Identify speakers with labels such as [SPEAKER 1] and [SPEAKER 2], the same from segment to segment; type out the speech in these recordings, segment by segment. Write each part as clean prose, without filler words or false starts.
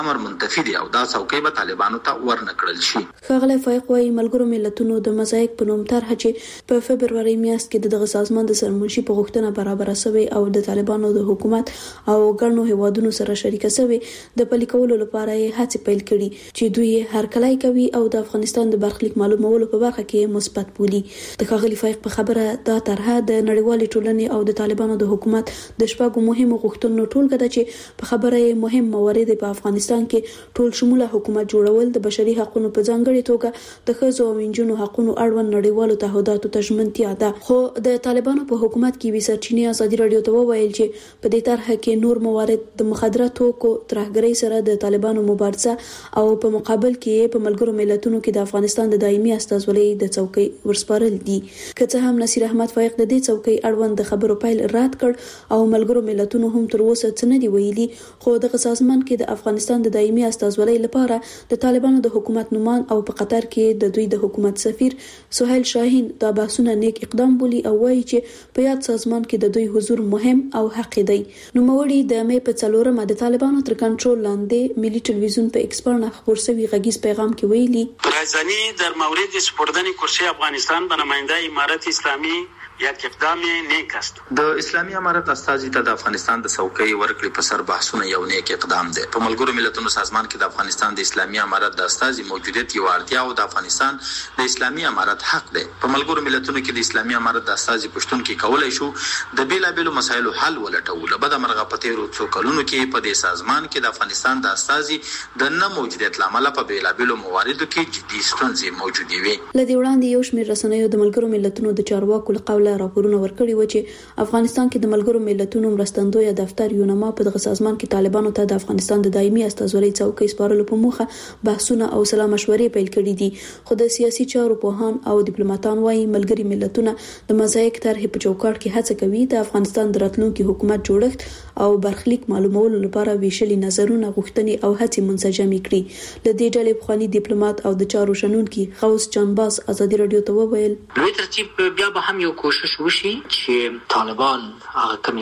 [SPEAKER 1] امر منتفی دی او دا څوکۍ به طالبانو ته ورنکړل شي.
[SPEAKER 2] ښاغلی فایق وايي ملګرو ملتونو د مزایق په نوم طرحه چې په فبروري میاشت کې دغه سازمان د سرمنشي په غوښتنه برابر شوی او د طالبانو د حکومت او ګڼو هیوادونو سره شریکه شوی د پلي کولو لپاره یې هڅې پیل کړي چې دوی هرکلی کوي او د افغانستان د برخلیک معلومولو په برخه کې مثبت بولي. د ښاغلي فایق په خبره دا طرحه د نړیوالې ټولنې او د طالبانو د حکومت د شپږو مهمو غوښتنو ټولګه ده چې په خبره یې مهم موارد په افغانستان کې ټول شموله حکومت جوړول، د بشري حقوقو په ځانګړي توګه د ښځو او نجونو حقوقو اړوند نړیوالو تعهداتو ته ژمنتیا ده. خو د طالبانو په حکومت کې وی سرچینې ازادي رادیو ته وویل چې په دې طرحه کې نور موارد د مخدره توکو ترهګرۍ سره د طالبانو مبارزه او په مقابل کې په ملګرو ملتونو کې د افغانستان د دایمي استازولۍ د څوکۍ ورسپارل دي. که څه هم نصیر احمد فایق د دې څوکۍ اړوند د خبرو پیل رد کړ او ملګرو ملتونو هم تر اوسه څه نه دی ویلي، خو دغه سازمان کې د افغانستان د دایمي استازولۍ لپاره د طالبانو د حکومت نومان او په قطر کې د دوی د حکومت سفیر سهیل شاهین دا بحثونه نیک اقدام بولي او وایي چې په یاد سازمان کې د دوی حضور مهم او حقیقي دی. نوموړي د مې په 4 د طالبانو تر کنټرول لاندې ملي ټلویزیون په ایکسپرت خبر شوی غږیز پیغام کې ویلي
[SPEAKER 3] رازنی در مورد سپردن کرسی افغانستان به نماینده امارت اسلامی یک اقدام نیک است.
[SPEAKER 1] د اسلامي امارت استازي ته د افغانستان د څوکۍ ورکړې په سر بحثونه یو نیک اقدام دی. په ملګرو ملتونو سازمان کې د افغانستان د اسلامي امارت د استازي موجودیت یو اړتیا او د افغانستان د اسلامي امارت حق دی. په ملګرو ملتونو کې د اسلامي امارت د استازي پښتون کې کولای شو د بیلابېلو مسایلو حل ولټول. بد مرغه په تیرو څو کلونو کې په دې سازمان کې د افغانستان د استازي د نه موجودیت لامل په بیلابېلو مواردو کې جدي ستونزې موجودې وي.
[SPEAKER 2] لدی وړاندې یو شمېر رسنیو د ملګرو ملتونو د چارواکو له قوله راپورونه ورکړي و چې افغانستان کې د ملګرو ملتونو مرستندوی دفتر یونما په دغه سازمان کې طالبانو ته د افغانستان د دایمي استازولۍ څوکۍ سپارلو په موخه بحثونه او سلا مشورې پیل کړي دي. خو د سیاسي چارو پوهان او ډیپلوماټان وايي ملګري ملتونه د مزایق طرحې په چوکاټ کې هڅه کوي د افغانستان د راتلونکي حکومت جوړښت او برخلیک معلومولو لپاره ویشلي نظرونه غوښتنې او هڅې منسجم کړي. د دې ډلې پخوانی ډیپلوماټ او د چارو شنونکي غوث جانباز ازادي رادیو ته وویل
[SPEAKER 4] دوی ترتیب بیا به هم یو کوشش وشي چې طالبان هغه کوم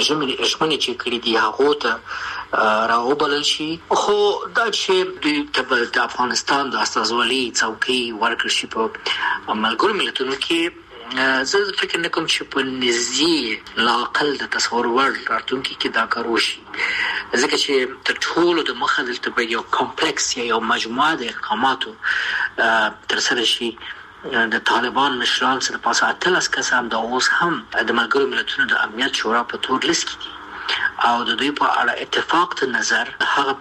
[SPEAKER 4] ژمنې چې کړې دي هغه ته راوبلل شي. خو دا چې دوی ته د افغانستان د استازولۍ څوکۍ ورکړل شي په ملګرو ملتونو کې زه فکر نه کوم چې په نږدې لاقل د تصور وړ راتلونکي کې دا کار وشي، ځکه چې تر ټولو د مخه دلته به یو کمپلیکس یا یو مجموعه د اقداماتو ترسره شي. د طالبان مشران سره پاسه 18 کسان د اوس هم د ملګرو ملتونو د امنیت شورا په تور لیست کې دي او د دوی په اړه اتفاق ته نظر هغه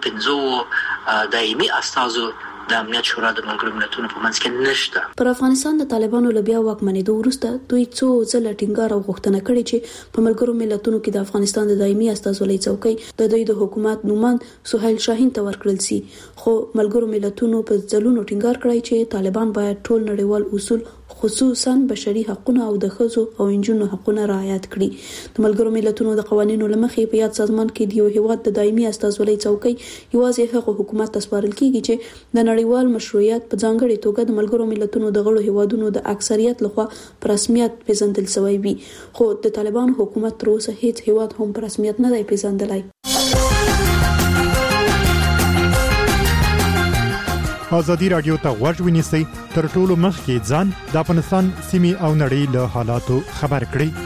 [SPEAKER 4] 15 دایمي استازو د امنیت شورا د ملګرو ملتونو په منځ کې نشته.
[SPEAKER 2] پر افغانستان د طالبانو لبیا واکمنېدو وروسته دوی څو ځله ټینګار او غوښتنه کړې چې په ملګرو ملتونو کې د افغانستان د دایمي استازولۍ څوکۍ د دوی د حکومت نومان سهیل شاهین ته ورکړل شي. خو ملګرو ملتونو په ځلونو ټینګار کړی چې طالبان باید ټول نړیوال اصول خصوصا بشري حقوقونه او د ښځو او نجونو حقوقونه رعایت کړي. د ملګرو ملتونو د قوانینو لمخې په یاد سازمان کې د یو هیواد د دایمي استازولۍ څوکۍ یوازې هغه حکومت ته سپارل کیږي چې د نړیوال مشروعیت په ځانګړي توګه د ملګرو ملتونو د غړو هیوادونو د اکثریت لخوا په رسمیت پیژندل شوی وي. خو د طالبان حکومت تر اوسه هیڅ هیواد هم په رسمیت نه دی پیژندلی.
[SPEAKER 5] ازادي رادیو ته غوږ ونیسئ تر ټولو مخکې ځان د افغانستان سیمې او نړۍ له حالاتو خبر کړئ.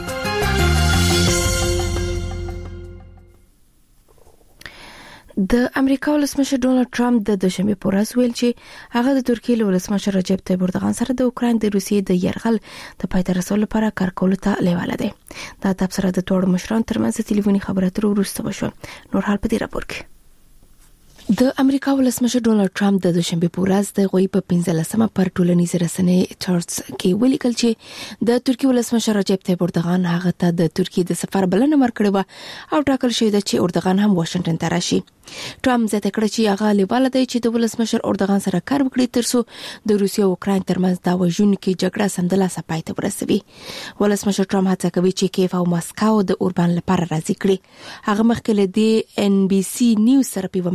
[SPEAKER 6] د امریکا ولسمشر ډونالد ټرمپ د دوشنبه په ورځ ویل چې هغه د ترکیې ولسمشر رجب طیب اردوغان سره د اوکرين د روسیې د يرغل د پای ته رسولو لپاره کار کولو ته لیواله دي. دا تبصره د ټولو مشرانو ترمنځ ټلیفوني خبرو اترو وروسته وشو. نور حال په دې راپور کې د امریکا ولسمشر ډونالد ټرمپ د دوشنبه په ورځ د غوي په 15مه پر ټولنیزې رسنۍ ټرټس کې ولیکل چې د ترکیې ولسمشر رجب طیب اردوغان هغه ته د ترکیې د سفر بلنه ورکړې و او ټاکل شوی دی چې اردوغان هم واشنگټن ته راشي. ټرمپ زیاته کړه چې هغه لیواله دی چې د ولسمشر اردوغان سره کار وکړي ترڅو د روسیې او اوکرين ترمنځ د وژونکو جګړه سمدلاسه پای ته ورسوي. ولسمشر ټرمپ هڅه کوي چې کیف او مسکو د اوربان لپاره راضي کړي. هغه مخکې له دې ان بي سي نیوز سره په مرکه کې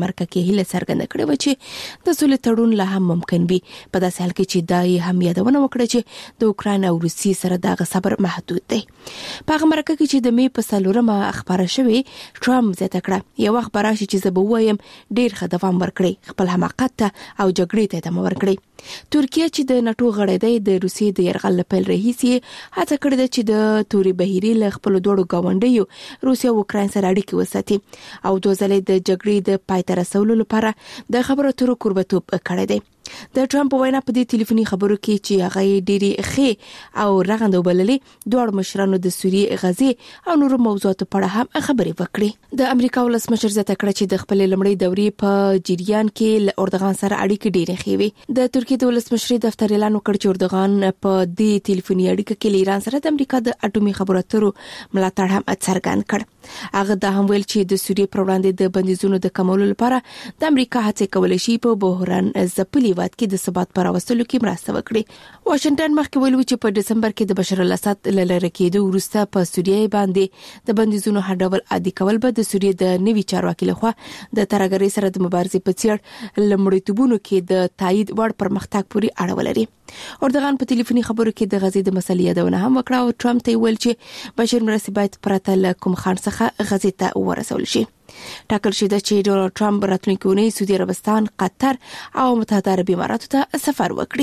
[SPEAKER 6] هیله څرګنده کړې و چې د سولې تړون لا هم ممکن وي. په داسې حال کې چې دا یې هم یادونه وکړه چې د اوکراین او روسیې سره دغه صبر محدود دی. په هغه مرکه کې چې د می په 4مه خبره شوې، ټرمپ زیاته کړه یو وخت براشي چې زه به وایم ډیر ښه دوام ورکړي، خپل حماقت ته او جګړې ته ادامه ورکړي. ترکیه چې د ناتو غړی دی د روسیې د یرغل لپاره رئیسي هڅه کړې ده چې د توري بهيري له خپل دوړو گاونډیو روسیه او اوکراین سره اړیکې وساتي او د ځلې د جګړې د پای ته رسولو لپاره د خبرو اترو کوربتوب کړی دی. د ټرمپ وینا په دې ټلیفوني خبرو کې چې هغه ډېری ښه او رغنده وبللې، دوه مشرانو د سوریې، غزې او نورو موضوعاتو په اړه هم خبرې وکړې. د امریکا ولسمشر زیاته کړه چې د خپل لمړۍ دورې په جریان کې له اردوغان سره اړیکې ډېرې ښې وي. د ترکیې د ولسمشر دفتر اعلان وکړ چې اردوغان په دې ټلیفوني اړیکه کې له ایران سره د امریکا د اټومي خبرو اترو ملاتړ هم څرګند کړ. هغه دا هم ویل چې د سوریې پر وړاندې د بندیزونو د کمولو لپاره د امریکا هڅې کولای شي په بحران ځپلي وخت کې د ثبات پر راوستلو کې مرسته وکړي. واشنگټن مخکې ویل چې په دسمبر کې د بشار الاسد له لری کېدو وروسته په سوریې باندې د بندیزونو هر ډول عادي کول به د سوریې د نوي چارواکي لخوا د ترهګرۍ سره د مبارزې په څیر لمړیتوبونو کې د تایید وړ پرمختګ پورې اړه ولري. اردوغان په ټلیفوني خبرو کې د غزې د مسلې یادونه هم وکړه او ټرمپ ته ویل چې بشیر مرسي باید پرته له کوم خان څخه غزې ته ورسول شي. ټاکل شوی چې ډونالد ټرمپ راتلونکي اونۍ سعودي عربستان، قطر او متحده عربي اماراتو ته سفر وکړي.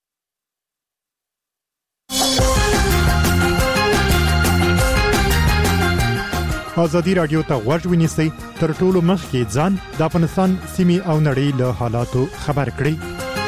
[SPEAKER 5] ازادي رادیو ته غوږ ونیسئ، تر ټولو مخکې ځان د افغانستان سیمې او نړۍ له حالاتو خبر کړئ.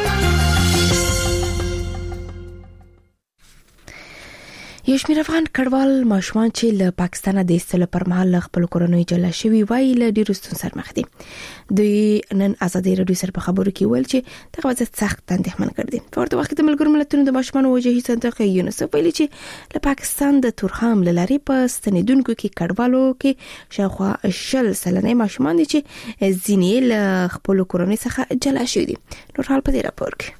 [SPEAKER 6] یو شمېر افغان کډوال ماشومان چې له پاکستان د ایستلو پر مهال خپل کورنۍ جلا شوي وای له ډیرو ستونزو سره مخ دي. دوی نن ازادي رادیو سره په خبرو کې ویل چې دغه وضعیت سخت اندېښمن کړ دي. په ورته وخت کې د ملګرو ملتونو د ماشومانو وجهي صندوق یونیسف ویلي چې له پاکستان د تورخم لارې په ستنیدونکو کې کډوالو کې شاوخوا 60% ماشومان دي چې ځینې له خپل کورنۍ څخه جلا شوي دي. نور حال په دې راپور کې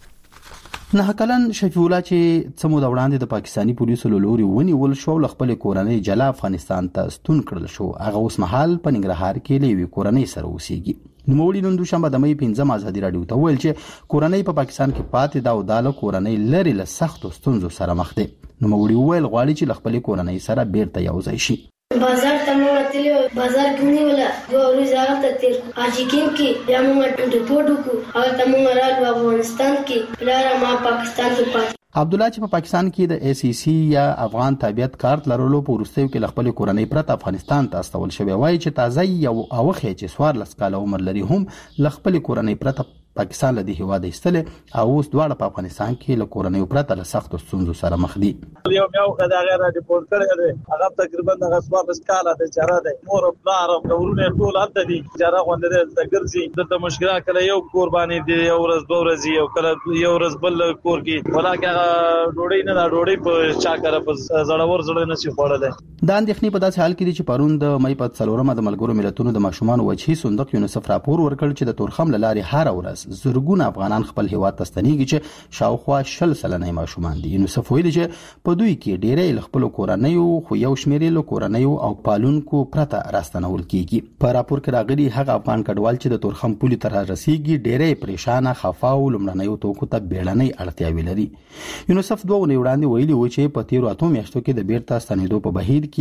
[SPEAKER 7] نه کلن شفیع الله چې څمو د وړاندې د پاکستانی پولیسو له لوري ونیول شو ل خپل کورنۍ جلا افغانستان ته ستون کړل شو. هغه اوس مهال په ننګرهار کې لوي کورنۍ سره اوسېږي. نوموړي نن دوشنبه د مې 15 ازادي رادیو ته ویل چې کورنۍ په پاکستان کې پاتې دا او داله کورنۍ لري له سختو ستونزو سره مخ دي. نوموړي ویل غواړي چې خپل کورنۍ سره بیرته یوځای شي.
[SPEAKER 8] بازار ته مو تلو، بازار کې ولا دوه ورځې هغه ته تیر حاجی کې بیا مو د پوډو کو هغه ته مو رالو افغانستان کې بلار ما پاکستان ته پات.
[SPEAKER 7] عبد الله چې په پاکستان کې د ای سی سی یا افغان تابعیت کارت لرلو په وروستیو کې خپل کورنۍ پرته افغانستان ته استول شوی وای چې تازه یو اوخه چې 14 کال عمر لري هم خپل کورنۍ پرته پاکستان له دې هواده ایستله او اوس دواړه په افغانستان کې له کورنۍ پرته له سختو ستونزو سره مخ دي.
[SPEAKER 9] یو غدا غیر ریپورت کړی دی هغه تقریبا د غصباس کاله د چاره دی مور پلار او ورونه ټول حد دي چاره غونډه د ګرځي د مشکلات کله یو قرباني دی یو ورځ دوه ورځې او کله یو ورځ بل کور کې ولکه ډوډۍ نه ډوډۍ په چا کړه په زړور زړه نه شي خوړل.
[SPEAKER 7] دا اندېښنې په داسې حال کې دي چې پرون د مې په 4مه د ملګرو ملتونو د ماشومان وجهي صندوق یونیسف راپور ورکړ چې د تورخم لارې هر ورځ زرګونه افغانان خپل هیواد ته ستنېږي چې شاوخوا 60% ماشومان دي. یونیسف ویلي چې په دوی کې ډېرې خپل کورنۍ خو یو شمېر له کورنۍ او پالونکو پرته راستنول کیږي. په راپور کې راغلي هغه افغان کډوال چې د تورخم پولې تر رسیدي ډېرې پریشانه خفا او لمړنۍ توکو ته بیړنۍ اړتیا لري. یونیسف دوه وړاندې ویلي و چې په تیرو اتو میاشتو کې د بیرته ستنېدو په بهیر کې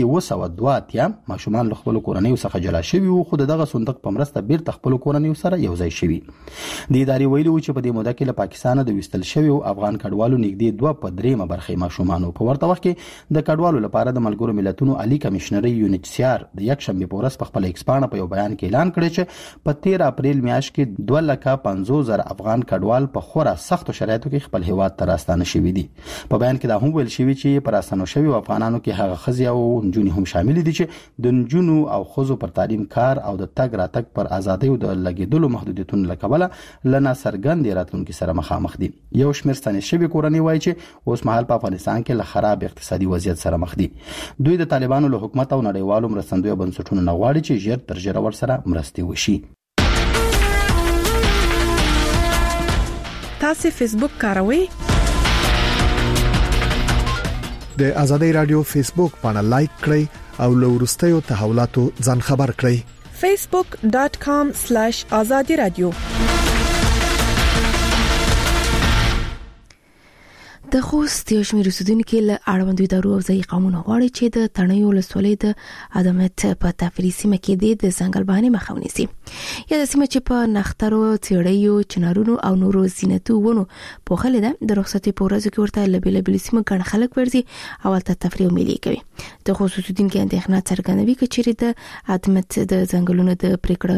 [SPEAKER 7] 202 ماشومان له خپل کورنۍ څخه جلا شوي او خو دغه صندوق په مرسته بیرته خپل کورنۍ سره یوځای شوي. د ادارې ویلي و چې په دې موده کې له پاکستان د وستل شوی افغان کډوالو نږدې 2.3 برخې ماشومان په ورته وخت کې د کډوالو لپاره د ملګرو ملتونو عالی کمشنري یونیچسیار د یک شنبه په ورځ په خپل ایکسپانه په یو بیان کې اعلان کړی چې په 13 اپریل میاشت کې 2,50,000 افغان کډوال په خورا سختو شرایطو کې خپل هیواد ته راستانه شوي دي. په بیان کې دا هم ویل شوی چې پر راستانه شوی افغانانو کې هغه خزي او نجونې هم شامل دي چې د نجونو او خزو پر تعلیم کار او د تګ راتګ پر ازادۍ او د لګیدلو محدودیتونو لکبله لنا سرګند راتلونکي سره مخامخ دي. یو شمېر ستنې شوی کورنۍ وایي چې اوس مهال په افغانستان کې له خراب اقتصادي وضعیت سره مخ دي. دوی د طالبانو له حکومت او نړیوالو مرستندویو بنسټونو نه غواړي چې ژر تر ژره ورسره مرستې وشي.
[SPEAKER 10] تاسو فیسبوک کاروئ؟
[SPEAKER 11] د ازادي رادیو فیسبوک باندې لایک کړئ او له وروستیو تحولاتو ځان خبر کړئ.
[SPEAKER 10] facebook.com/azadi radio.
[SPEAKER 6] د خوست یو شمېر اوسیدونکو له اړوندو ادارو او ځایي قومونو غواړي چې د تڼیو ولسوالۍ د ادمت په تفریحي سیمه کې د ځنګل بهانې مخه ونیسي. یا د سیمه چې په نخترو، څېړیو، چنارونو او نورو زینتو ونو پوښلې ده د رخصتۍ په ورځو کې ورته له بېلابېلو سیمو ګڼ خلک ورځي او هلته تفریح او میلې کوي. د خوست اوسیدونکو اندېښنه څرګندوي که چیرې د ادمت د ځنګلونو د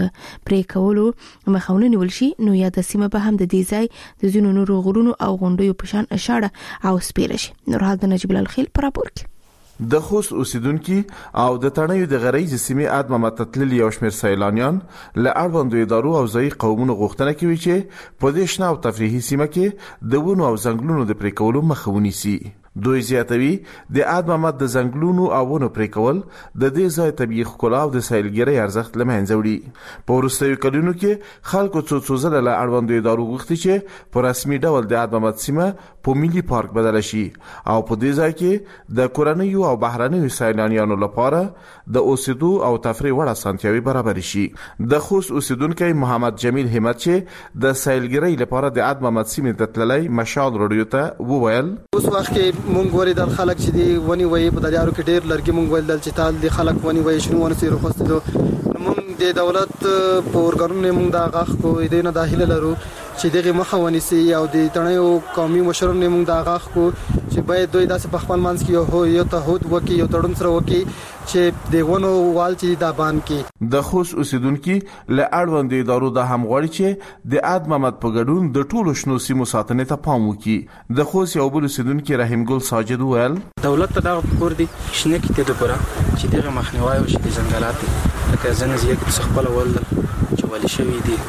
[SPEAKER 6] پرې کولو مخه ونیول شي نو یا د سیمه به هم د دې ځای د ځینو نورو غرونو او غونډیو په شان اشاره او سپیره شي. نورحال د نجیب الله الخیل پر راپور کې.
[SPEAKER 11] د خوست اوسیدونکو او د تڼیو د غریزي سیمې ادمه متتلل یو شمېر سیلانیان له اړوندو ادارو او ځایي قومونو غوښتنه کوي چې په دې شنه او تفریحي سیمه کې د ونو او ځنګلونو د پرې کولو مخه ونیسي. دوی زیاتوي د ادمه د ځنګلونو او ونو پرې کول د دې ځای طبيعي ښکلا او د سیلګرۍ ارزښت له منځه وړي. په وروستیو کلونو کې خلکو څو ځله له اړوندو ادارو غوښتي چې په رسمي ډول د ادمه سیمه په ملي پارک بدل شي او په دې ځای کې د کورنیو او بهرنیو سیلانیانو لپاره د اوسېدو او تفریح وړ اسانتیاوي برابر شي. د خوست اوسیدونکو محمد جمیل همت چې د سیلګرۍ لپاره د ادمه سیمه ته تللی مشال رادیو ته وویل
[SPEAKER 12] اوس وخت کې مونږ ورې د خلک چې دی ونی وای په دریارو کې ډېر لرګي مونږ ول چې تال د خلک ونی وای شنو ونه سره خوستو مونږ د دولت په ورګرونه مونږ دا غاخ کو دې نه داخله لرو چې دغه مخه ونیسي او د تڼیو قومي مشرانو مونږ دا غاخ کو چې باید دوی داسې په خپل منځ کې یو تعهد وکي یو تړون سره وکي چې دغونو وال چې دا بان کې.
[SPEAKER 11] د خوست اوسیدونکو له اړوند ادارو د همغړي چې د ادمه په ګډون د ټولو شنو سیمو ساتنې ته پام وکي. د خوست یو بل اوسیدونکو رحیم ګل ساجد ویل
[SPEAKER 13] دولت ته دا پور دي شنه کې ته د پوره چې دغه مخنیوي او چې ځنګلات لکه ځنه زیات څه خپل ول چې ولې شوی دي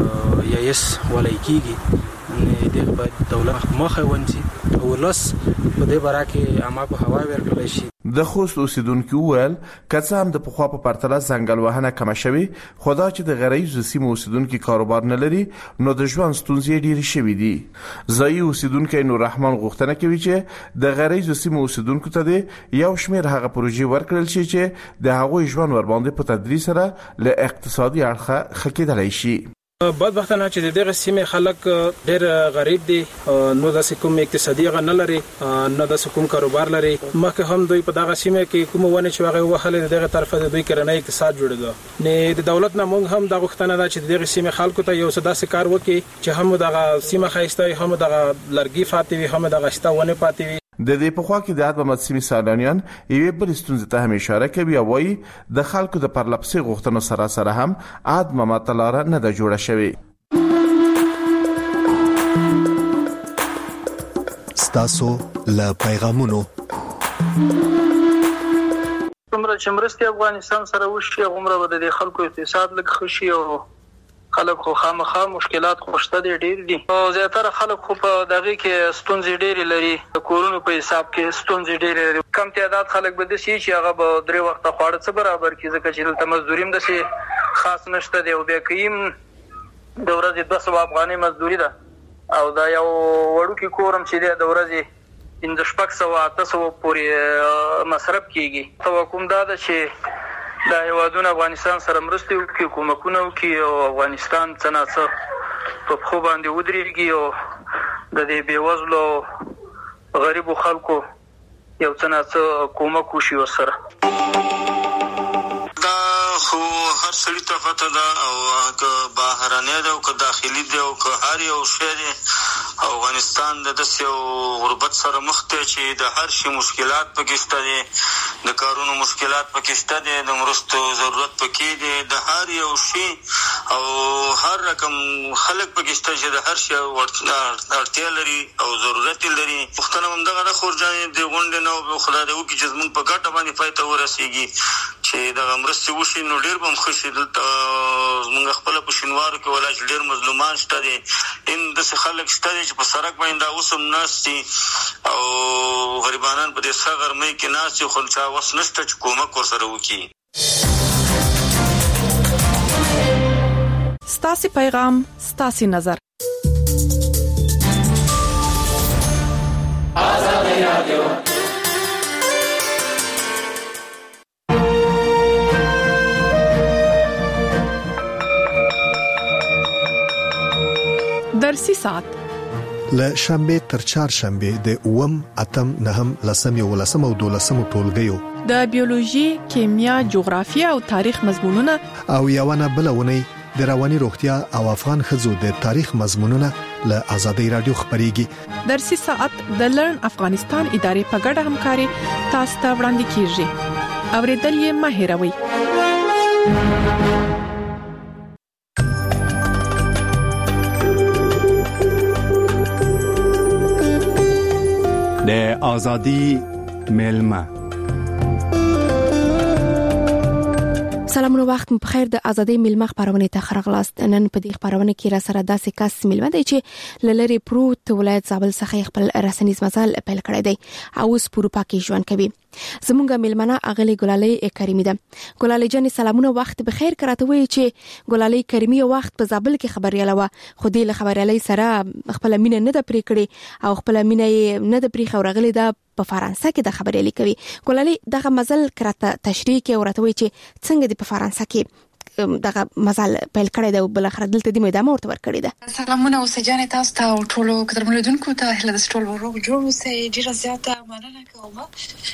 [SPEAKER 13] یا یس ولای کیږي نه دغه باید دولت مخه ونیسي او لاس په دې باره کې عامه په هوا ورکړل شي.
[SPEAKER 11] د خوست اوسیدونکو ویل کڅ هم د پخوا په پرتله ځنګل وهنه کم شوي خدا چې د غریزو سیمو اوسیدونکو کاروبار نه لري نو د ژوند ستونزې ډېرې شوي دي. ځایي اوسیدونکو نور رحمان غوښتنه کوي چې د غریزو سیمو اوسیدونکو ته یو شمېر هغه پروژې ورکړل شي چې د هغوی ژوند ور باندې په تدریج سره له اقتصادي اړخه ښه کېدلی شي.
[SPEAKER 14] بدبختانه چې دغه سیمه خلک ډېر غریب دي نو داسې کوم اقتصادي غن نه لري نو داسې کوم کاروبار لري مخکې هم دوی په دغه سیمه کې کوم ونه چې هغه وهله دغه طرفه د دوی کرنې اقتصاد جوړېده نه د دولت نه موږ هم د غوښتنه ده چې دغه سیمه خلکو ته یو څه داسې کار وکړي چې هم دغه سیمه خایسته هم دغه لرګي فاتې وي هم دغه شته ونه پاتې وي.
[SPEAKER 11] د دې په خوا کې د ادمه سیمې سیلانیان یوې بل ستونزې ته هم اشاره کوي او وايي د خلکو د پرلپسې غوښتنو سره هم ادمه متلاره نه ده جوړه شوې.
[SPEAKER 15] ستاسو له پیغامونو
[SPEAKER 16] څومره چې مرستې افغانستان سره وشي عمره به د خلکو اقتصاد لږ خشي او خلک خو خامخا مشکلات خوشته دي ډېر دي او زیاتره خلک خو په دغه کې ستونزې ډېرې لري د کورونو په حساب کې ستونزې ډېرې لري. کم تعداد خلک به داسې چې هغه به 3 وخته خواړه څه برابر کړي ځکه چې دلته مزدوري هم داسې خاص نشته دی او بیا کیم د ورځې 200 افغانۍ مزدوري ده او دا یو وړوکی کورم چې د ورځې 1500 پورې مصرف کیږي. توقع دا ده چې د هیوادونو افغانستان سره مرستې وکړي کومکونه وکړي او افغانستان څنګه په خو باندې ودرېږي او د دې بیوزلو غریبو خلکو یو څنګه کومک وشي ورسره.
[SPEAKER 17] خو هر سړی ته پته ده او که بهرنی ده او که داخلي ده او که هر یو شی دی افغانستان د داسې غربت سره مخ دی چې د هر شي مشکلات پکې شته دي د کارونو مشکلات پکې شته دي د مرستو ضرورت پکې دی د هر یو شي او هر رقم خلک پکې شته چې د هر شي اړتیا لري او ضرورت لري. پښتنه هم دغه د خورجانې د غونډې نه خدای دې وکړي چې زموږ په ګټه باندې پای ته ورسېږي چې دغه مرستې وشي نو ډېر به هم ښه شي. دلته زموږ خپله په شینوارو کې ولا چې ډېر مظلومان شته دي داسې خلک شته دي چې په سړک باندې دا اوس هم ناست دي او غریبانان په دې سخته ګرمۍ کې ناست دي خو چا وس نشته چې کومک ورسره وکړي.
[SPEAKER 10] ستاسې پیغام ستاسې نظر
[SPEAKER 18] آزادي رادیو.
[SPEAKER 10] درسي ساعت
[SPEAKER 15] له شنبه تر چهارشنبه د 8 اتم 9 لسم او 12 ټولګیو
[SPEAKER 10] د بیولوژي، کیمیا، جغرافیه او تاریخ مضمونونه
[SPEAKER 15] او یوونه بلونه د رواني روغتیا او افغان خزو د تاریخ مضمونونه له آزادۍ رادیو خبريږي.
[SPEAKER 10] درسي ساعت د لرن افغانستان ادارې په ګډه همکاري تاسو ته وړاندې کیږي. اوریدل یې مه هېروئ.
[SPEAKER 18] د آزادی ملما.
[SPEAKER 6] سلامونه، وخت په خیر. د ازادۍ ملما خبرونه ته خرغلاست. نن په دې خبرونه کې را سره داسې کس ملما دی چې لری پروت ولایت زابل څخه خپل رسنیز مزل پیل کړی دی او اوس په اروپا کې ژوند کوي. زمونږه ملمنه اغلی ګلالۍ کریمی ده. ګلالۍ جان سلامونه، وخت به خیر. کراته وی چې ګلالۍ کریمی وخت په زابل کې خبرياله و، خو دې له خبريالۍ سره خپل مینه نه ده پرې کړې او خپل مینه نه ده پرې خورغلی ده په فرانسه کې د خبريالۍ کوي. ګلالۍ دغه مزل کراته تشریح کې ورته وی چې څنګه د په فرانسه کې دغه مزل پیل کړی دی او بل اخر دلته د میدامه ورته ورکړی ده.
[SPEAKER 19] سلامونه اوسجانې تاسو ته او ټولو قدرمنونکو ته هله د ټول ورو جوړ اوسئ. ډیره زیاته مننه کوم.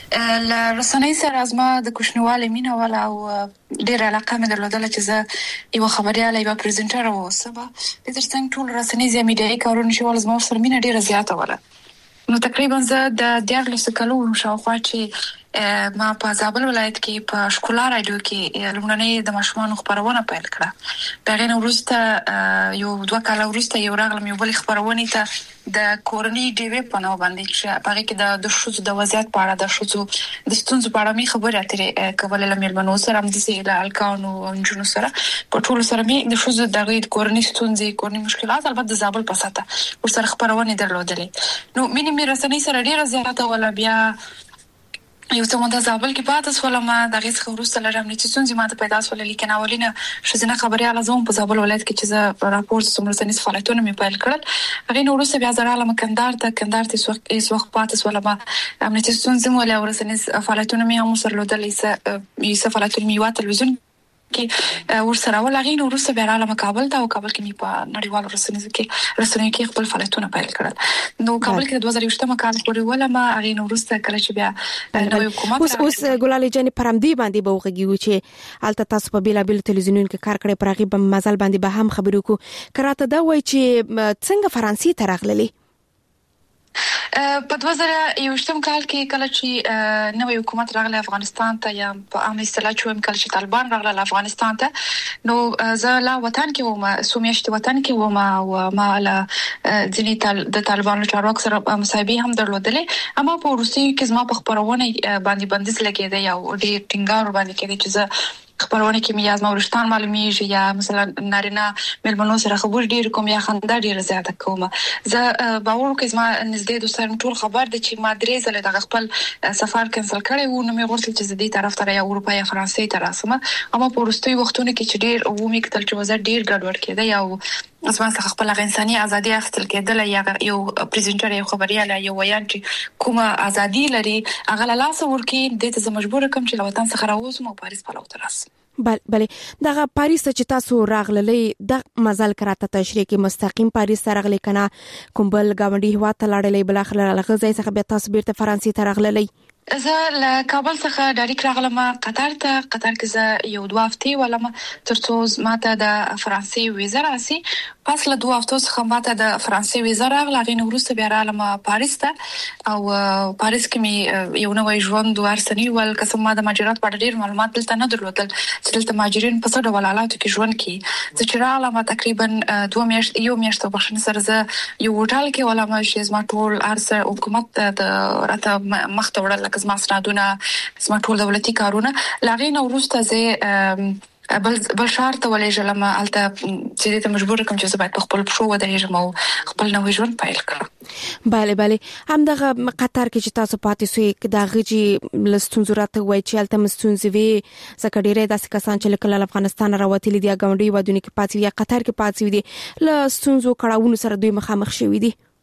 [SPEAKER 19] ل رسنۍ سره ازما د کوښنواله مینه ولا او ډیره علاقه مې درلودله چې زه یو خبرياله یو پریزنټر اوسم. د ترڅنګ ټول رسنۍ زمي د کارونو شول زما سره مینه ډیره زیاته ولا. نو تقریبا زه د 14 کلونو شاوخوا چې ما په زابل ولایت کې په شکولا رادیو کې لومړنۍ د ماشومان خبرونه پیل کړه. دغه نو وروسته یو 2 کال وروسته یو راغلم یو بل خبرونه ته د کورنۍ ډیوی په نو باندې چې په کې د شوزو د وضعیت په اړه د شوزو د ستونزو په اړه می خبرې اترې کولې لملمنو سره هم د سیل الکانو او انجونو سره په ټول سره می د شوزو د کورنۍ ستونزې کورنۍ مشکلات البته د زابل په ساته ور سره خبرونه درلودلې. نو مینه می رسنۍ سره ډیره زیاته ولا بیا یو څه مونږ د زابل کې پاتې سولم د غیس خبرسته لرم چې څنګه ما ته پیدا سول لیکن اولینه شزنه خبرياله زوم په زابل ولایت کې چې زه راپور سمرسنی فعالیتونه می پیل کړل. هغه نو وروسته بیا زراله مکندار ته ایس وخت پاتې سولم امنیتي څنګه مو له ورسنی فعالیتونه می هم سره لودلې یې فعالیتونه می وا تلویزیون کې ورسره ولغین وروسته بیا رااله کابل ته او کابل کې می په نړیوالو رسنیو کې خپل فعالیتونه پیل کړل. نو کابل کې 2018 کال پورې ولما هغه نو وروسته کله چې بیا نوې حکومت
[SPEAKER 6] اوس ګلالۍ جان پرمدی باندې به وغږیږي چې الته تاسو په بیلابل تلویزیونونو کې کار کړی پرغي په مزل باندې به هم خبرو کو کراته دا وای چې څنګه فرانسې ته راغللی
[SPEAKER 19] په 2021 کال کې کله چې نوې حکومت راغله افغانستان ته یا په عام اصطلاح چې کله چې طالبان راغله افغانستان ته نو زه لا وطن کې وم سومیشت وطن کې وم او ما له ځینې د طالبانو چارواکو سره مصاحبه هم درلودلې اما په روسي کې زما په خبرونه باندې بندیز لګیدي یا ډېر ټینګار باندې کېدی چې زه خبرونه کې میاز مورستان معلومیږي یا مثلا نارینه ملمنو سره خبر ډیر کوم یا خندا ډیر زیاته کوم. زه باور کوم چې ما نږدې دوستان ټول خبر دي چې ما درې ځله د خپل سفر کینسل کړی وو. نو مې ورته چې زه دې طرف ته یا اروپا یا فرانسې ته راسم اما په وروستي وختونو کې چې ډیر عمومي کتل چې وزر ډیر ګډوډ کېده یا اسمه څخه خپل انساني ازادي اخیستل کېدل یا یو پریزنټر یو خبرياله یو ویان چې کومه ازادي لري هغه لا لاس ورکی د ته مجبور کوم چې وطن څخه راوځم او پاریس په لور راسم.
[SPEAKER 6] بله دغه پاریس چې تاسو راغللې د مزل کراته تشریح کې مستقیم پاریس ته راغلي کنه کوم بل گاونډي هوا ته لاړلې بل اخر لغه ځای څخه به تاسو بیرته فرانسې ته راغللې؟
[SPEAKER 19] زه له کابل څخه ډایرکټ راغلم قطر کې زه یو 2 هفتې ولم ترڅو ماته د فرانسې ویزا راسي. پس له 2 هفتو څخه ماته د فرانسې ویزا راغله. غوښنه وروسته بیا رالم پاریس ته او پاریس کې می یو نوې ژوند ورسنی ول قسم ما د ماجرات په ډیر معلومات دلته نه درلودل چې دلته ماجرین په څه ډول حالاتو کې ژوند کوي. زه چې رالم تقریبا 2 میاشتې بخښنه سره زه یو هوټل کې ولم چې زما ټول ارزه حکومت د راته مخ ته وړل زما سنادونه زما ټول دولتي کارونه لاغې نو وروسته زه بل شهر ته ولې جلم الته چې ته مجبور کوم چې زه باید خپل پښو ودرېږم او خپل نوې ژوند پیل کړم.
[SPEAKER 6] بله هم دغه قطر کې چې تاسو پاتې سوې دا غږی لستون زراته وای چې الته مستونزې وي ځکه ډېرې داسې کسان چې کله افغانستان راوتلي دي غونډي ودونی کې پاتې یا قطر کې پاتې دي لستونزو کړهونو سره دوی مخامخ شوي دي.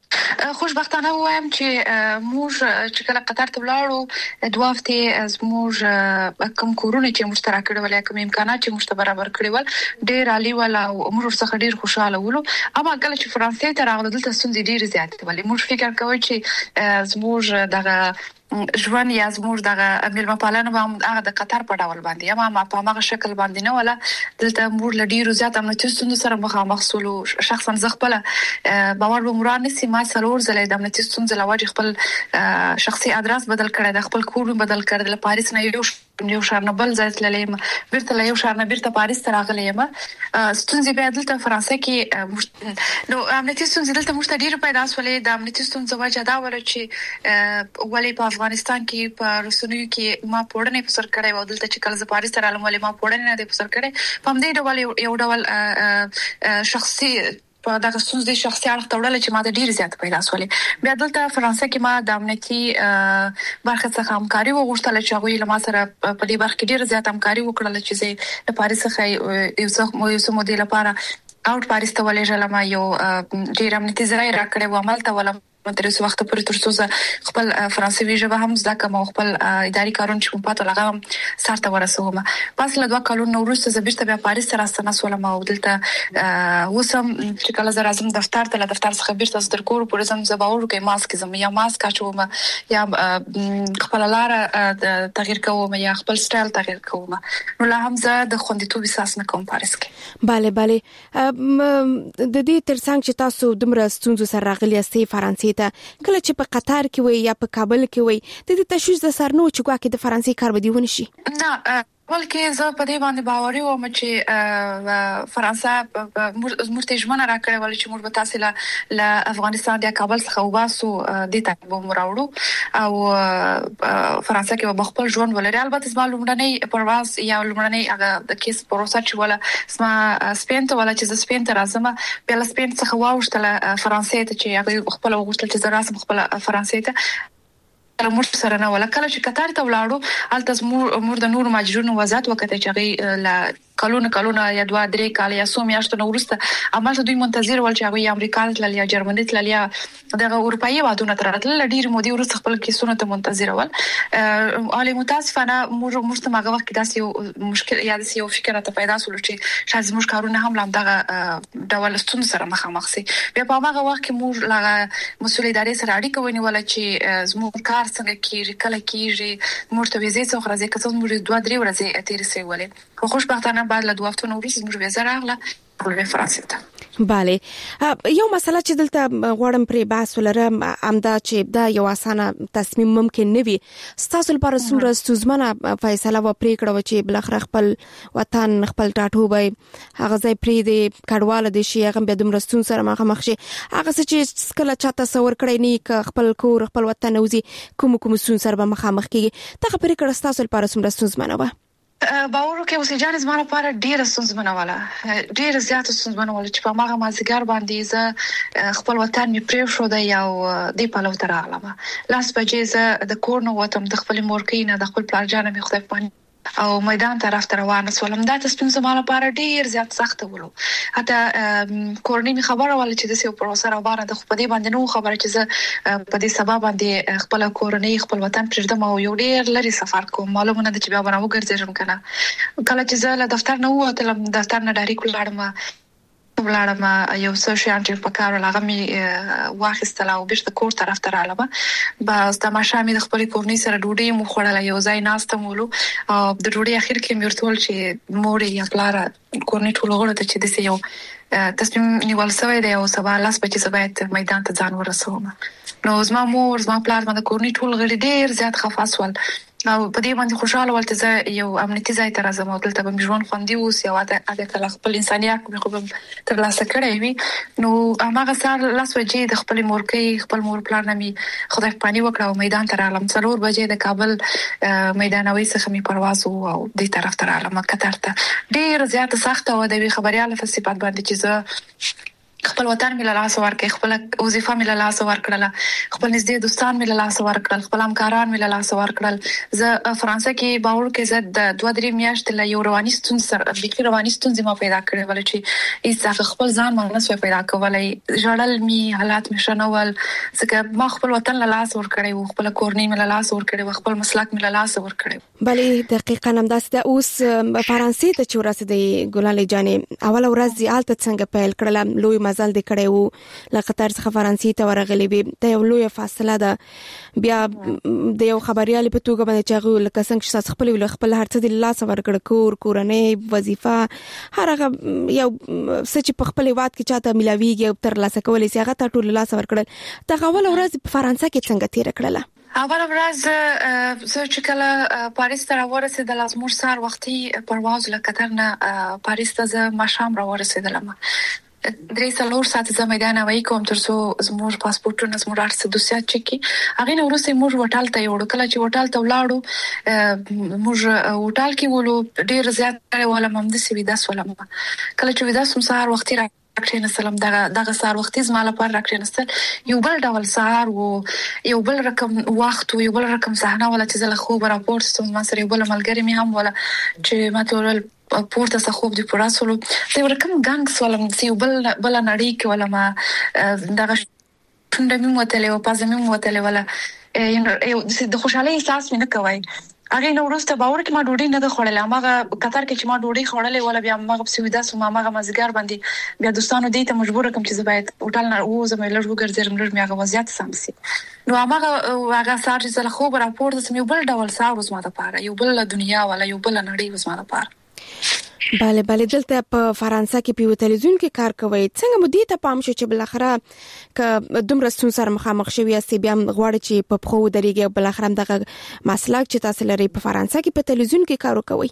[SPEAKER 19] خوشبختانه وایم چې موږ چې کله قطر ته ولاړو دوه هفته موږ کوم کورونه چې موږ تر کړو ولې کوم امکانات چې موږ ته برابر کړی ول ډېر عالی ولا موږ څخه ډېر خوشاله ولو. اما کله چې فرانسې ته راغلو دلته ستونزې ډېر زیاتې ولې موږ فکر کوو چې زموږ دغه ژوند یا زموږ دغه ملما پالنه به هغه د قطر په ډول باندې یا ما په هغه شکل باندې نه ولا دلته موږ لډیرو زیات امنیتي ستونزو سره مخامخ سولو. شخصا زه خپل باور به مران نسی ما څلور ځله د امنیتي ستونزو لوجه خپل شخصي ادرس بدل کړی د خپل کور بدل کړی د پاریس نه یو شهر نه بل ځای ته لیم بیرته له یو شهر نه بیرته پاریس ته راغلی یم. ستونزې به دلته فرانسې کې نو امنیتي ستونزې دلته موږ ته ډېر پیدا شولې. د امنیتي ستونزو وجه دا ول چې ولې په افغانستان کې په رسنیو کې ما پوړنې په سر کړې و دلته چې کله ز پاریس ته رالم ولې ما پوړنې نه دې په سر کړې په دې ډول یو ډول شخصي په دغه ستونزې شخصي اړخ تړل چې ما د ډیر زیات پیدا شولې. بیا دلته فرانسې کې ما د امنیتي برخه څخه همکاري وغوښتل چې هغه له ما سره په دې برخه کې ډیر زیات همکاري وکړل چې زه د پاریس څخه یو څه مودې لپاره اوټ پاریس ته ولېږل ما یو ډیر امنیتي ځای راکړې و عمل ته ولم تر څو وخت پورې تر څو خپل فرانسوي ژبه هم زده کوم او خپل اداري کارونه چې کوم پاتو لغه سارته ورسوم. پس له 2 کلونو وروسته زه بیرته بیا پاریس ته راستنه سولم او دلته وسم چې کله زه راځم دفتر ته له دفتر څخه بیرته تر کور پورې زم زباور کې ماسک زم یا ماسک اچوم یا خپل لار تغییر کوم یا خپل سټایل تغییر کوم. نو لا هم زه د خوندیتوب احساس نه کوم پاریس کې.
[SPEAKER 6] bale د دې ترڅنګ چې تاسو دمر ستونزو سره راغلی استي فرانسې کله چې په قطر کې وي یا په کابل کې وي د دې تشویش د سرنو چې ګواکې د فرانسې کار بدی ونی شي
[SPEAKER 19] نه بلکې زه په دې باندې باوري وم چې فرانسه مرته ژمنه راکړې ول چې موږ به تاسو له افغانستان د کابل څخه وباسو د ته به مراوړو او فرانسه کې به خپل ژوند ولري. البته زما لومړنی پرواز یا لومړنی هغه د کیس پروسه چې ولا زما سپین ته ولا چې سپین ته راځم بیا له سپین څخه واوښتل فرانسې ته چې هغه خپل وغوښتل چې زه راسم خپل فرانسې ته موږ سره نه ولا. کله چې قطر ته ولاړو الته موږ د نور ماجرونو وضاحت وکړه چې هغه لا کلونه یا 2-3 کال یا سو میاشتو نو ورسته عمل دوی منتظر ول چې هغه امریکا تل یا جرمني تل یا دغه اروپאי وادونه تراتل ډیر مودي ورسته خپل کیسونه ته منتظر ول. علي متاسفانه موږ ته هغه وخت داسې یو مشکل یا داسې یو فکر ته پیدا شول چې شاید موږ کارونه هم لام دغه ډول ستون سره مخامخ سي. بیا په هغه وخت کې موږ لا مسول ادارې سره اړیکه ونیول چې زموږ کار څنګه کیږي کله کیږي موږ ته ویزه څو راځي کڅو موږ 2-3 ورځې تیر سي ولې. خو خوشبختانه بعد له 2 هفتو نو وروسته موږ ویزه راغله په فرانسې ته.
[SPEAKER 6] bale یو مسله چې دلته غواړم پرې بحث ولرم امدا چې دا یو اسانه تصمیم ممکن نه وي ستاسو لپاره څومره ستونزمنه فیصله و پرې کړو چې بلخره خپل وطن خپل ټاټوبه هغه ځای پرې د کډواله د شي هغه به د مرستون سره مخ شي هغه چې کله چا تصور کړی نه ک خپل کور خپل وطن اوزي کوم ستون سره به مخامخ کیږي دا پرې کړ ستاسو لپاره څومره ستونزمنه و.
[SPEAKER 19] باور کې اوسې جان زما لپاره ډیر ستونزمنه ولا ډیر زیات ستونزمنه ولا چې په ماغه مازیګر باندې زه خپل وطن می پریو شو د یو دی په لور راغلم لاس بجې زه د کور نو وتم د خپل مورکې نه د خپل پلار جان می خدای پانی او میدان طرف ته روانه سولم. دا تاسو زما لپاره ډیر زیات سخت ولو حتی کورنۍ می خبره ول چې د سیو پروسه راوړه د خپل باندې نو خبره چې زه په دې سبب باندې خپل کورنۍ خپل وطن پرېږدم او یو ډیر لري سفر کوم معلومه ده چې بیا باندې وګرځم کنه. کله چې زه له دفتر نه ووتلم دفتر نه ډایرکټ ولاړم یو څه شیان چې په کار لغه می واخیستل او بیرته کور طرف ته رالم. بس د ماشامي د خپل کورنۍ سره ډوډۍ مو خوړله یو ځای ناستم ولو او د ډوډۍ اخر کې مې ورتول چې مور یا پلار کورنۍ ټول غوړه ته چې د یو تصمیم نیول شوی دی او سبا لاس بچي سبا میدان ته ځان ورسوم. نو زما مور زما پلار باندې کورنۍ ټول غړي ډیر زیات خفاس ول او په دې باندې خوشاله ولته زه یو امنیتي ځای ته راځم او دلته به ژوند خوندي اوسې او هغه کله خپل انسانيت خو تر لاسه کړی وي. نو هغه سار لاس وجې د خپل مورکې خپل مور پلان مې خدای پانی وکړه او میدان ته رالم 4 بجې د کابل میدانوي څخه می پرواز او د طرف ته رالم قطر ته. ډیر زیات سخت او د خبريال په صفات باندې چې زه خپل وطن مې له لاس ورکړ، خپل وظیفه مې له لاس ورکړل، خپل نږدې دوستان مې له لاس ورکړل، خپل همکاران مې له لاس ورکړل. زه فرانسه کې باور کې زه د 2-3 میاشتې له یو رواني ستونزې سره بيخي رواني ستونزې ما پیدا کړې ول چې هیڅ خپل ځان ما نه سوې پیدا کولای. ژړل مې حالات مې شنول ځکه ما خپل وطن له لاس ورکړی او خپل کورنۍ مې له لاس ورکړی او خپل مسلک مې له لاس ورکړی.
[SPEAKER 6] بلې دقیقاً هم داسې ده. اوس فرانسې ته چې ورسېدې ګلالۍ جانې، اوله ورځ دې هلته څنګه پیل کړله؟ لوی مزل دې کړی وو، له قطر څخه فرانسې ته ورغلې وې، دا یو لوی فاصله ده. بیا د یو خبريال په توګه باندې چې هغه لکه څنګه چې خپل هر څه د لاس ورکړ، کورنۍ، وظیفه، هر هغه یو څه چې په خپل وخت کې چاته ملاويږي او تر لاسه کولای شي هغه ټول لاس ورکړل. دا اوله ورځ په فرانسه کې څنګه تیر کړله؟
[SPEAKER 19] اوله ورځ زه چې کله پاریس ته راورسېدم، زموږ سهار وختي پرواز له قطر نه پاریس ته زه ماښام راورسېدم. 3-4 ساعت زه میدان هوایي کوم ترڅو زموږ پاسپورتونه زموږ ارڅ دوسیات چکی. هغه نو ورسې موږ هوټل ته یو کله چې هوټل ته ولاړو، موږ هوټل کې ولو ډیر زیات ولا ممد سی ودا سولم. کله چې ودا سم سهار وختي راکړین سلام دغه سهار وختي زما لپاره راکړین سل یو بل ډول سهار او یو بل رقم وخت او یو بل رقم صحنه ولا چې زله خو راپورټ سم ما سره یو بل ملګری می هم ولا چې ما ټول پورته څخه خوب دی پراسولو زه ورکم ګانګ سوالم سی بل نړۍ کې ولا ما دغه څنګه مې وتلې او پازه مې وتلې ولا د خوشحالي احساس مې نه کوي. هغه نو ورسته باور کې ما ډوډۍ نه خوړلې، هغه قطر کې چې ما ډوډۍ خوړلې ولا بیا ما په سویدا سم ما مزګار باندې بیا دوستانو دې ته مجبور کوم چې زه باید هوټل نه وځم لږ وګرځم لږ مې هغه وضعیت سمسي. نو هغه سار چې زه خو راپورټ سم یو بل ډول سار وسمه ده پاره، یو بل دنیا ولا یو بل نړۍ وسمه ده پاره.
[SPEAKER 6] بله دلته په فرانسه کې په تلویزیون کې کار کوي، څنګه مو دې ته پام شو چې بلخره ک دومره ستونزې سره مخامخ شوی یاست، بیا غواړئ چې په خو درېږي بلخره دغه مسلک چې تاسو لري په فرانسه کې په تلویزیون کې کار کوي؟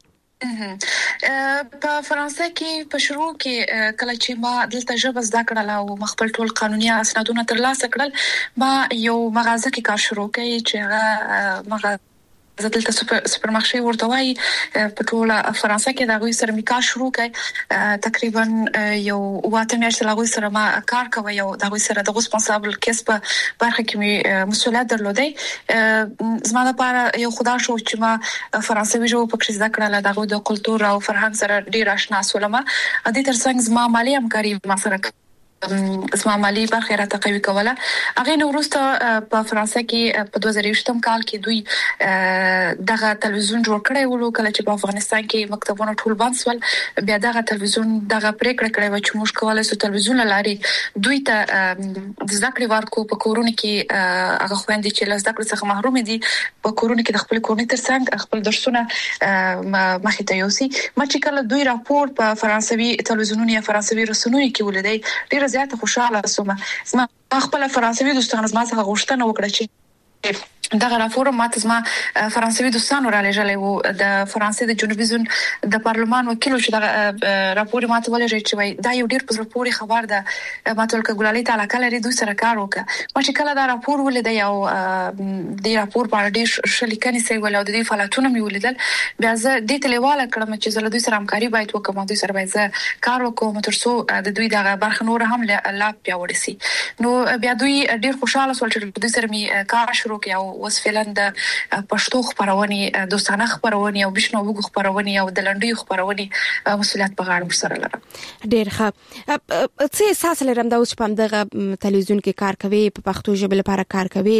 [SPEAKER 19] په فرانسه کې په شروع کې کله چې ما دلته ژبه زده کړل او مخبل ټول قانوني اسنادونه ترلاسه کړل، ما یو مغازه کې کار شروع کړ چې هغه مغازه زه دلته سوپرمارکټ ورته وای په ټول فرانسه کې دا غوي سره میکا شروع کړ. تقریبا یو واته میاشتې لا غوي سره ما کار کوي او دا غوي سره د ریسپانسابل کیس په برخه کې می مسؤلیت درلودې. زما لپاره یو خدا شو چې ما فرانسوي ژبه په کښې زده کړل، دا غوي د کلتور او فرهنګ سره ډیر آشنا شولم. د دې ترڅنګ زما مالی همکاري ما سره زما مالی برخه را تقوی کوله. هغه نو وروسته په فرانسه کې په 2020 کال کې دوی دغه تلویزیون جوړ کړی ولو، کله چې په افغانستان کې مکتبونه ټول بند شول بیا دغه تلویزیون دغه پریکړه کړې و چې موږ کولای شو تلویزیون لاري دوی ته د ذکر ورکو په کورونه کې هغه خويندې چې له ذکر څخه محروم دي په کورونه کې د خپل کورنۍ ترڅنګ خپل درسونه مخې ته یوسي. ما چې کله دوی راپور په فرانسوي تلویزیونونو یا فرانسوي رسنیو کې ولیدای ډیر زیات خوشاله شوم. زما خپل فرانسوي دوستان زما څخه غوښتنه وکړه چې دغه راپور ماته زما فرانسوي دوستانو را لېږلی وو د فرانسې د جنوبي زون د پارلمان وکیل چې دغه راپور ماته ولېږي چې وای دا یو ډیر په پوري خبر ده، ماته ولکه ګلالۍ تعالی کله لري دوی سره کار وکړه. ما چې کله دا راپور ولیدای او د راپور په اړه ډیر شلیکنې سي ول او د دې فعالیتونه مې ولیدل، بیا زه د تلیواله کړم چې زه له دوی سره همکاري باید وکړم، دوی سره باید زه کار وکړم ترڅو د دوی دغه برخه نور هم لا پیاوړې سي. نو بیا دوی ډیر خوشاله شول چې دوی سره مې کار شروع کړ او اوس فعلا د پښتو خبرونه، دوستانه خبرونه او بشنو وګ خبرونه او د لنډیو خبرونه مسؤلیت په غاړه سره لرم.
[SPEAKER 6] ډیر ښه. څه احساس لرم دا اوس په دغه تلویزیون کې کار کوي، په پښتو ژبه لپاره کار کوي،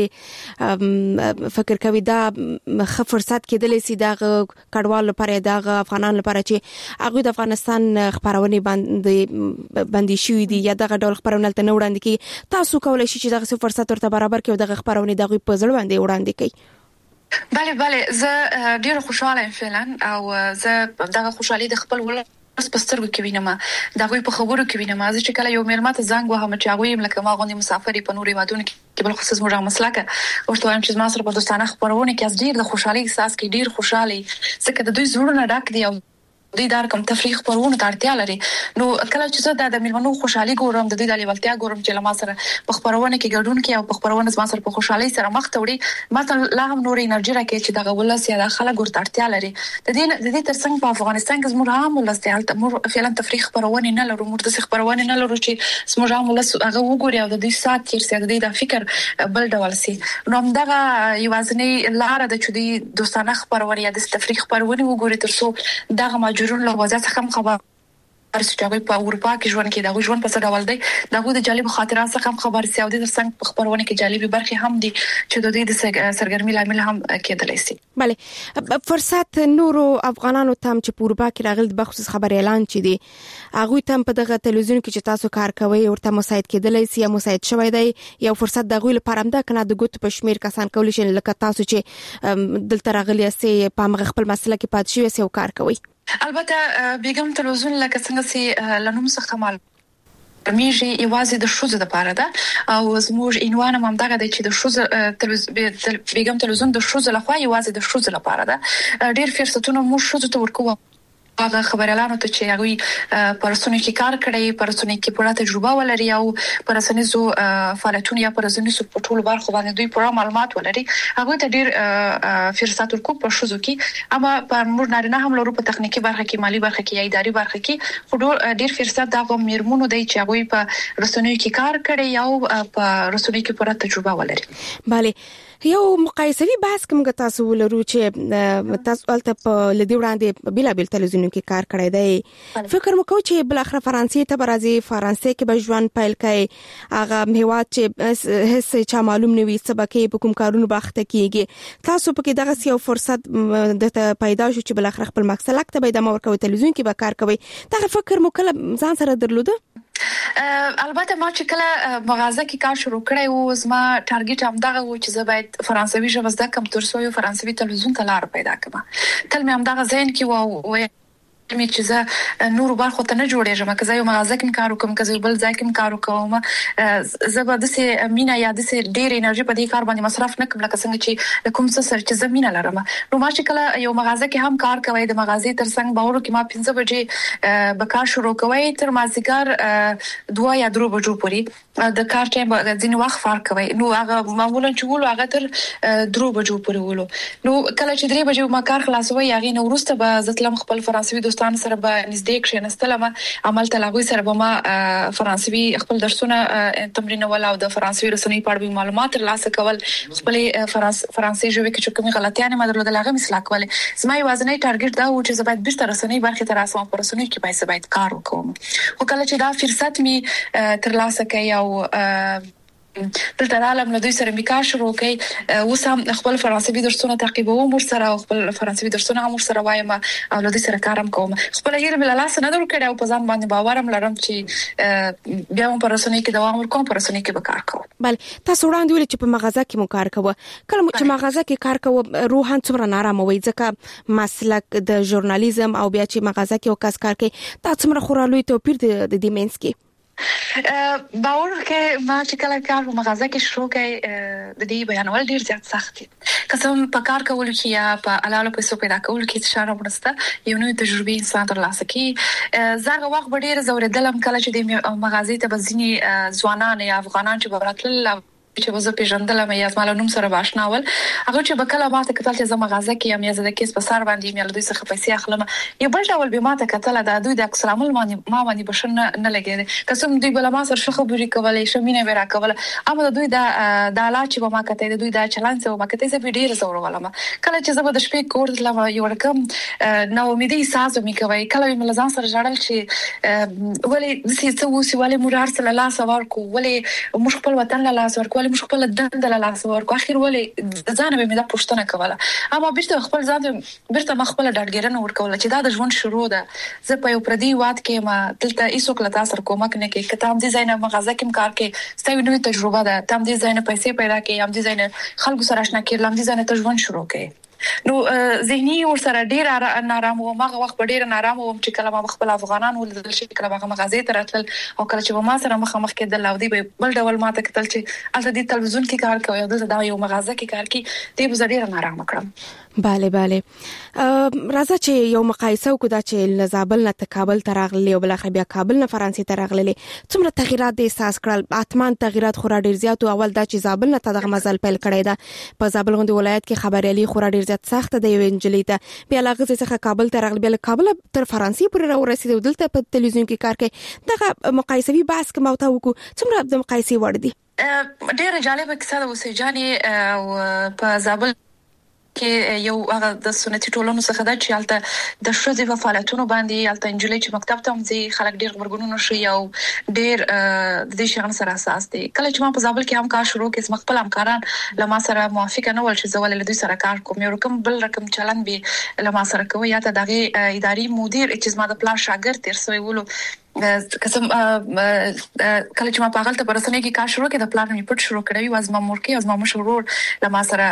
[SPEAKER 6] فکر کوي دا ښه فرصت کېدلی سي د کډوالو لپاره، د افغانانو لپاره چې هغه د افغانستان خبرونه باندې شوې دي یا دغه ډول خبرونه تل نه وړاندې کی، تاسو کولای شئ چې دغه فرصت ورته برابر کړئ او دغه خبرونه دغه په ځل باندې وړاندې کړئ.
[SPEAKER 19] بله زه ډیر خوشاله یم فعلا او زه دغه خوشحالي د خپل ولر پسترګو کې وینم، دا غوي په خبرو کې وینم. زه چې کله یو مېرمن ته زنګ وهم چې هغه یې لکه ما غوندي مسافرې په نوري وادونو کې بل خصوص موږ مسلکه ورته وایم چې ما سره په دوستانه خبرونه کې از ډیر د خوشحالي احساس کې ډیر خوشحالي ځکه د دوی زړونه ډک دي او دوی دا کوم تفریح خبرونه اړتیا لري. نو کله چې زه د میلمنو خوشحالي ګورم د دوی د لیوالتیا ګورم چې لما سره په خبرونه کې ګډون کوي او په خبرونه زما سره په خوشحالي سره مخ ته وړي ماته لا هم نور انرژي راکړي چې دغه ولس یا د خلک ورته اړتیا لري. د دې ترڅنګ په افغانستان کې زموږ عام ولس ته موږ فعلا تفریح خبرونه نه لرو، موږ د خبرونه نه لرو چې زموږ عام ولس هغه وګوري او د دې سات تیر سي د دې د فکر بل ډول سي. نو همدغه یوازنی لار د چودي دوستانه خبرونه یا د تفریح خبرونه وګوري ترڅو دغه ماجرون له وضعیت څخه خبر ارسټاوي په اروپا کې ژوند کې دا ژوند په څه ډول دی دغه د جالب خاطرات څخه خبر سي او د څنګه خبرونه کې جالبي برخه هم دي چې د دې د سرګرمي لامل هم کېدلی سي.
[SPEAKER 6] بله فرصت نورو افغانانو تام چې په اروپا کې راغلي د بخصوص خبر اعلان چي دي هغه تم په دغه تلویزیون کې چې تاسو کار کوي ورته مساعد کېدلی سي یا مساعد شوی دی یو فرصت دغه لپاره هم دا کنه د ګوت په شمیر کسان کولی شي لکه تاسو چې دلته راغلي سي په مغ خپل مسله کې پات شوی سي او کار کوي.
[SPEAKER 19] البته بیګم تلویزیون لکه څنګه چې لنوم څخه مال میږي یوازې د شوزه لپاره ده او زموږ عنوان هم دغه دی چې د شوزه بیګم تلویزیون د شوزه لخوا یوازې د شوزه لپاره ده. ډیر فرصتونه مو شوزه ته ورکوو هغه خبريالانو ته چې هغه پرسونی کې کار کړی پرسونی کې پوره تجربه ولري او پرسنیزو فعالیتونه یا پرسنیزو په ټولو برخو باندې دوی پوره معلومات ولري هغه ته ډیر فرصت ورکو په شوزو کې. اما په موږ نه هم لرو په تخنیکی برخه کې مالی برخه کې یا اداري برخه کې خو ډیر فرصت دا میرمنو دی چې هغه په رسنیو کې کار کړی او په رسنیو کې پوره تجربه ولري.
[SPEAKER 6] bale یو مقایسوي بحث کوم تاسو ولرو چې تاسو الته په لدی وړاندې بلا تلویزیون کې کار کړی دی فکر مکو چې بل اخر فرانسې ته برازي فرانسې کې به ژوند پایل کوي هغه هیواد چې هیڅ چا معلوم نه وي سبکه په کوم کارونو باخته کیږي تاسو په کې دغه یو فرصت د پیدا شو چې بل اخر خپل مقصد لکه به د مور کوي تلویزیون کې به کار کوي دا فکر مو کله ځان سره درلوده؟
[SPEAKER 19] البته ما چې کله مغازه کې کار شروع کړی و زما ټارګټ هم دغه و چې زه باید فرانسوي ژبه زده کړم ترڅو یو فرانسوي تلویزیون ته لار پیدا کړم. تل مې هم دغه ذهن کې و می چې زه نور برخو ته نه جوړېږم که زه یو مغازه کې کار وکم که زه بل ځای کې کار وکم زه به د سه مینا یا د سه ډېر انرژي په دې کار باندې مصرف نه کوم لکه څنګه چې کوم څه سره چې زه مینا لرم. نو ما چې کله یو مغازه کې هم کار کوي د مغازې ترڅنګ باور کې ما 15 بجې به کار شروع کوي تر مازیګر 2 یا 3 بجو پورې د کار ټایم ځین وخت فرق کوي. نو هغه معمولا چې ولو هغه تر 3 بجو پورې ولو نو کله چې 3 بجې ما کار خلاصوي هغه نو وروسته به زتلم خپل فرانسوي دوستان سره به نږدې کښینستلم عمل تلاغوي سره به ما فرانسوي خپل درسونه تمرین ول او د فرانسوي رسنۍ په اړه معلومات ترلاسه کول خپل فرانسوي ژبه کې کومې غلطیانې ما درلودل هغه مثلا کول. زما یوازنی ټارګټ دا و چې زه باید بیرته رسنۍ برخه ته راسم په رسنۍ کې باید کار وکوم. خو کله چې دا فرصت می ترلاسه کړ او دلته عالم له دوی سره میکار شروع کړي وسم خپل فرانسوي درسونه تعقیبوم ورسره خپل فرانسوي درسونه هم ورسره وایم او له دوی سره کارم کوم. خپل هیر مل لاس نه درو کړي او په ځان باندې باورم لرم چې بیا هم پر رسنۍ کې دوام ورکوم پر رسنۍ کې به کار کوم.
[SPEAKER 6] بل تاسو وړاندې ویل چې په مغازه کې مو کار کوو کله چې مغازه کې کار کوو روحان څومره نارامه وي ځکه مسلک د ژورنالیزم او بیا چې مغازه کې وکاس کار کوي تاسو څومره خورالوي توپیر د دې مینس کې
[SPEAKER 19] باور کې ما چې کله کار په مغازه کې شروع کړ د دې بیانول ډیر زیات سخت دي قسم په کار کول کې یا په الاله پیسو پیدا کول کې شاره ورسته یو نوې تجربه انسان ترلاسه کوي. زغه وخت ډیر زوردلم کله چې د مغازې ته بزنی ځوانان یا افغانان چې براتل چې وزه پیژندلم یا زمال نوم سره باشناول هغه چې بکله ماته کتل چې زما مغازه کې یم یا زده کیس په سر باندې مې له دوی څخه پیسې اخلم یو بل ډول به ماته کتل دا دوی د اکثر عمل ما باندې بشن نه لګیږي قسم دوی بل ما سره شخه بوري کولای شمینه ورا کول اما دوی دا لا چې ما کته دوی دا چلان څه ما کته زه ډیر زور ولم کله چې زه د شپې کور لا یو رقم نو امیدي احساس مې کوي کله مې لزان سره جړل چې ولې د څه وسی ولې مرار سره لا سوار کو ولې مش خپل وطن لا سوار کو ولې مش خپل دند لا سوار کو اخر ولې ځان به مې دا پښتنه کوله اما بیرته خپل ځان بیرته مخبل ډاډګرنه ورکول چې دا د ژوند شروع ده زه په یو پردي واد کې ما دلته ایسو کله تاسو کومک نه کې کتاب دي زاینه مغازه کې کار کې ستاسو نوې تجربه ده تام دي زاینه پیسې پیدا کې ام دي زاینه خلکو سره آشنا کې لام دي زاینه ته ژوند شروع کې نو ذهني ورسره ډیر نارام و ما وخت ډیر نارام و چې کله ما خپل افغانان ولدل شي کله ما مغازې ته راتل او کله چې ما سره مخ کې د لاودي بل ډول ما ته کتل چې الته د تلویزیون کې کار کوي او د یو مغازه کې کار کوي دې به ډیر نارام کړم.
[SPEAKER 6] bale راځه چې یو مقایسه وکړو چې لزابل نه کابل ته راغلي او بل اخر بیا کابل نه فرانسې ته راغلي څومره تغیرات د احساس کړل اتمان تغیرات خورا ډیر زیات او اول دا چې زابل نه دغه مزل پیل کړی دا په زابل غوندي ولایت کې خبريالي خورا ډیر زیات سخت دی انجلی ته بیا لاغه څخه کابل ته راغلي بیا کابل تر فرانسې پورې ورسېد دلته په تلویزیون کې کار کوي دغه مقایسوي بحث کوم او تا وکړو څومره د مقایسې وړ دي
[SPEAKER 19] ډیر جالب کیسه د وسېجاني او په زابل کې یو هغه د سنتي ټولنو څخه دا چې البته د شوزي په فعالیتونو باندې البته انجلۍ چې مکتب ته مزي خلک ډیر خبرګونونه شي او ډیر د دې شغل سره اساس دي کله چې ما په زابل کې هم کار شروع کړم خپل همکاران لما سره موافقه نه ول چې زول له دوی سره کار کوم یو رقم بل رقم چلن به لما سره کوي یا ته دغه اداري مدیر چې ما د پلان شاګرد تر سوی ولو قسم کله چې ما په غلطه پرسنه کې کار شروع کړ د پلان می پټ شروع کړی واز ما مورکي از ما مشرور لما سره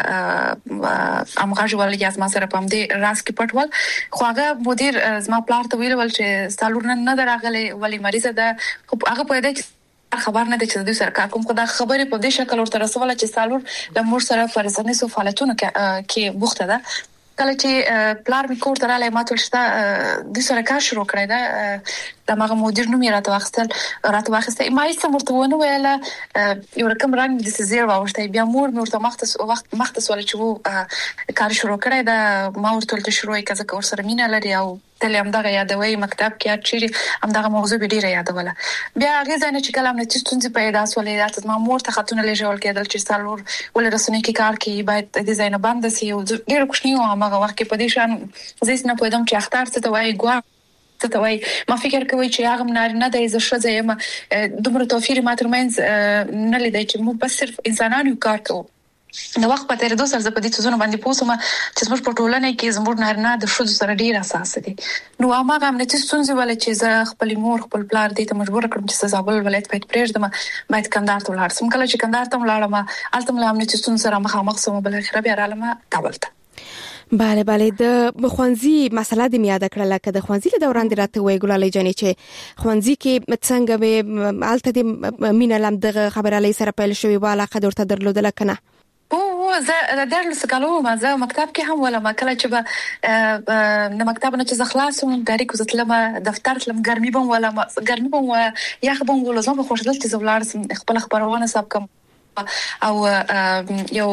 [SPEAKER 19] امغاج ولې از ما سره پم دي راس کې پټ ول خو هغه مدیر زما پلان ته ویل چې سالور نه دراغله ولی مریض ده هغه په دې خبر نه دي چې دوی سره کار کوم خو دا خبره په دې شکل ورته رسوله چې سالور د مور سره فرزانه سو فعالیتونو کې بوخته ده کله چې پلار می کور تراله ماته شته د سره کار شروع کړی دا د ماغه مدیر نوم یې راته واخسته ما هیڅ مرته ونه ویله یو رقم رنګ د سزیر واوښته بیا مور مرته مختص ول چې کار شروع کړی دا ما ورته ته شروع کړه که ور سره مینه لري او تل هم دغه یادوي مکتب کې چې هم دغه موضوع به ډیره یادوله بیا غیزه نه چې کلام نه چې ستونزې پیدا سولې راته ما مور ته خاتون له جوړ کېدل چې سالور ول رسنۍ کې کار کوي باید د ډیزاین باندې سي او ډیره کوښنی او هغه وخت کې په دې شان زیس نه پوهیدم چې اختر څه ته وایي ګوا څه ته وایي ما فکر کوي چې هغه نارینه د عزت شوه یم دومره توفیر ما ترمنځ نه لیدای چې مو بس صرف انسانانو کار کوو نو وخت په تیر 2 سال په دې څه باندې پوسوم چې زموږ په ټولنه کې زموږ نارینه د شوه سره ډیر اساس دي نو هغه هم نتیجه څنګه ول چې زه خپل مور خپل پلار دې ته مجبور کړم چې زابل ولایت په پرېږدم باید کندهار ته ولاړ سم کله چې کندهار ته ولاړم البته مله هم نتیجه څنګه سره مخامخ سم بل اخر بیا رالم کابل ته
[SPEAKER 6] bale د خوانزي مسله د میاده کړل که د خوانزي له دوران راته وای ګلالي جانې چې خوانزي کې څنګه به الته د مینه لم دغه خبرالي سره پیل شوی والا قدر ته درلودل کنه
[SPEAKER 19] او زه درس کالو ما زه مکتب کې هم ولا ما کله چې به د مکتب نه چې خلاصوم ډایرک وزتلم دفتر تلم ګرمي بم ولا ګرمي بم یا خبم ولزم په خوشدل چې زولار خپل خبرونه سب کم او یو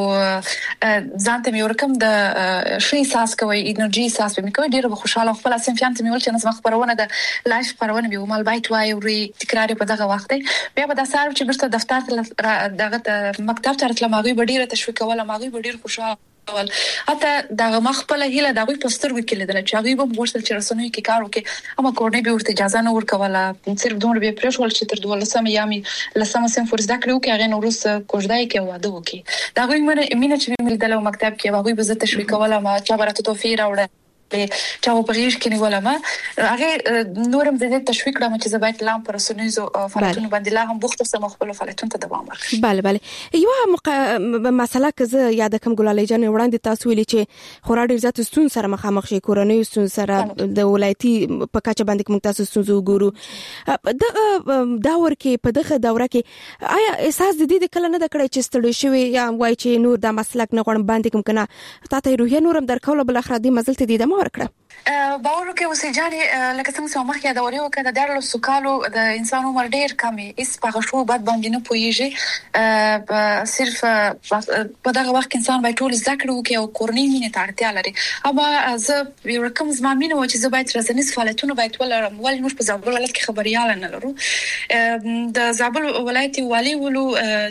[SPEAKER 19] ځانته مې ورکم د شي ساس کوي انرژي ساس به مې کوي ډیره خوشاله خپل اسیم فانت مې ول چې نظم خبرونه د لایف خبرونه به مال بایت وای او تکرار په دغه وخت بیا به د سار چې برته دفتر دغه مکتب ته راتلم هغه ډیره تشویق ولا هغه ډیره خوشاله حتی دغه مخبل هیله دغه پستر وکیل دل چې هغه به ورسره چې رسنوي کې کار وکي اما کورنۍ به ورته اجازه نه ورکوله صرف دومره به پرېښول چې تر 12 یامي لسمه سم فرض دا کړو کې هغه نورس کوژدای کې واده وکي دا غوښمنه مینه چې مې دلته مکتب کې هغه به زه تشویق کوله ما چا برته توفیر اوړه چا په غیږ کې نیولم هغه نورم د تشویق کړم چې زه باید لام پر سنوزو فعالیتونو باندې لا هم بوخت سم خپل فعالیتونو ته دوام ورکړم
[SPEAKER 6] bale یو مسله که زه یاد کوم ګلالي جان وړاندې تاسو ویلي چې خورا ډیر زیات ستون سره مخامخ شي کورنۍ ستون سره د ولایتي په کچه باندې کوم تاسو ستونزو ګورو دا ورکه په دغه دوره کې آیا احساس د دې کله نه د کړی چې ستړي شوی یا وای چې نور د مسلک نه غوړم باندې کوم کنه تاسو روحي نورم درکول بل اخر دې مزل ته دې ورکړه
[SPEAKER 19] باور کې وسېجاني لکه څنګه چې مخکې دا وریو کړه د سکالو د انسان عمر ډیر کمی اس په شو بعد باندې نه پويږي صرف په دغه وخت انسان باید ټول ذکر وکي او کورنۍ مینه ته اړتیا لري اما زه یو رقم زمامینه و چې زه باید رسنیز فعالیتونه باید ولرم ولې موږ په زابل ولایت کې خبريال نه لرو د زابل ولایت والی ولو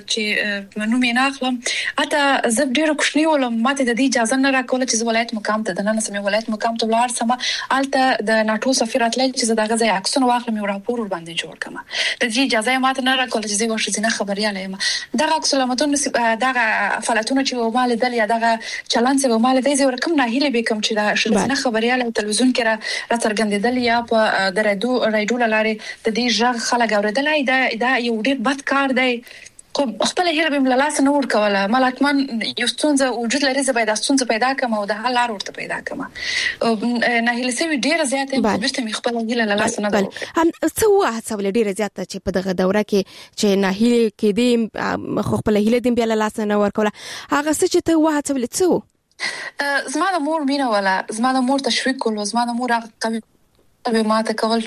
[SPEAKER 19] چې نوم یې ناخلم اته زه ډیر کوښنی ولم ماته د دې اجازه نه راکوله چې ولایت مقام ته د نن سمې ولایت مقام ته ولار سم الته د ناتو سفیر اتلای چې دغه ځای عکسونه واخلم یو راپور ور باندې جوړ کما د دې اجازه ماته نه راکول چې زه ورشي نه خبرياله یم دغه عکسونه متون دغه فعالیتونه چې مال دل یا دغه چلان چې مال دې زه ورکم نه هیله به کوم چې دا نه خبرياله تلویزیون کې را څرګندېدل یا په درېدو رایډو لاره د دې ژغ خلک اوریدلای دا یو ډیر بد کار دی خو خپل هیله به ملالاس نه ورکوله ملاتمن یو ستونزه وجود لري زه باید ستونزه پیدا کوم او د حل لار ورته پیدا کوم نه هیله سوي ډیره زیاته په بیرته خپل هیله لالاس نه
[SPEAKER 6] بل هم څه واه څول ډیره زیاته چې په دغه دوره کې چې نه هیله کې دې خپل هیله دې بیا لالاس نه ورکوله هغه څه چې ته واه څول څه
[SPEAKER 19] زما د مور مینه ولا زما د مور تشویق کول زما د مور هغه به ما ته کول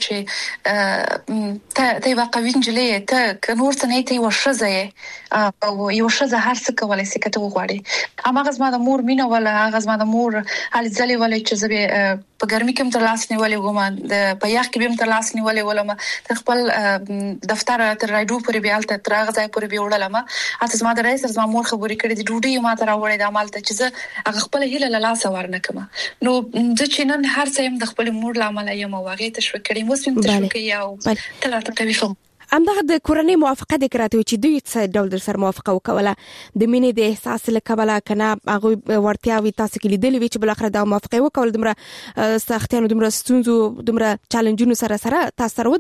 [SPEAKER 19] چې ته واقعي انجلې ته کنور ته نه ته وشزه او یو شزه هر څه کولای شي کته وغواړي هغه زما د مور مینه ولا هغه زما د مور حال ځلې ولې چې زه په ګرمي کې تر لاس نیولې وم د په یخ کې به تر لاس نیولې ولم تر خپل دفتر تر راډیو پورې بیا تل تر هغه ځای پورې به وړلم اته زما د رئیس زما مور خبرې کړې دي ډوډۍ ما ته راوړې د عمل ته چې زه هغه خپل هیله له لاس ورنه کما نو د چینن هر څه يم د خپل مور لامل یم واغې تشویق کړي مو سم تشویق یو تل کوي فهم
[SPEAKER 6] همدغه د کورنۍ موافقه د کراته چې دوی څه ډول در سره موافقه وکوله د مینې د احساس لکبله کنه هغه ورتیاوي تاسو کې لیدلې وی چې بل اخر د موافقه وکول دمره سختیانو دمره ستونزو دمره چالنجونو سره تاسو سره